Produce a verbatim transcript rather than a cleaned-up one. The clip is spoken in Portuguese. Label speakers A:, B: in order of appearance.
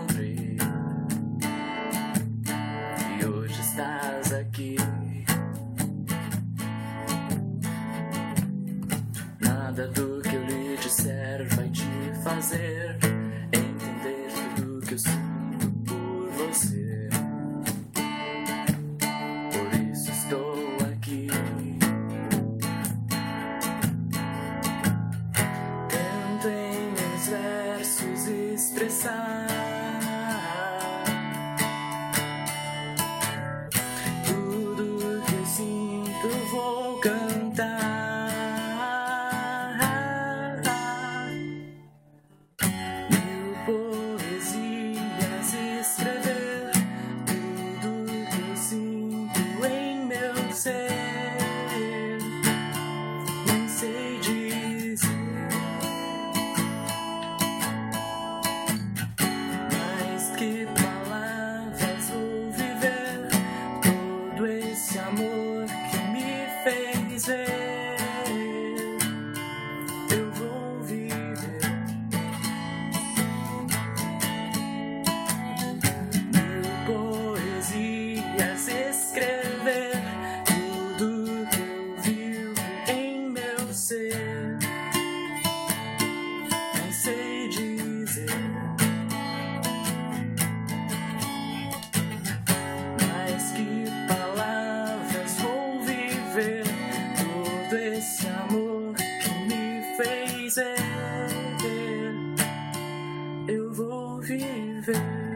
A: encontrei e hoje estás aqui. Nada do que eu lhe disser vai te fazer entender tudo que eu sinto por você. Por isso estou aqui. Tento em meus versos expressar tudo que eu sinto, vou cantar. Nem sei dizer, mas que palavras vou viver todo esse amor que me fez ver. Eu vou viver mil poesias, escrever tudo que eu vivo em meu ser. Nem sei dizer, mas que palavras vou viver todo esse amor que me fez ver. Eu vou viver.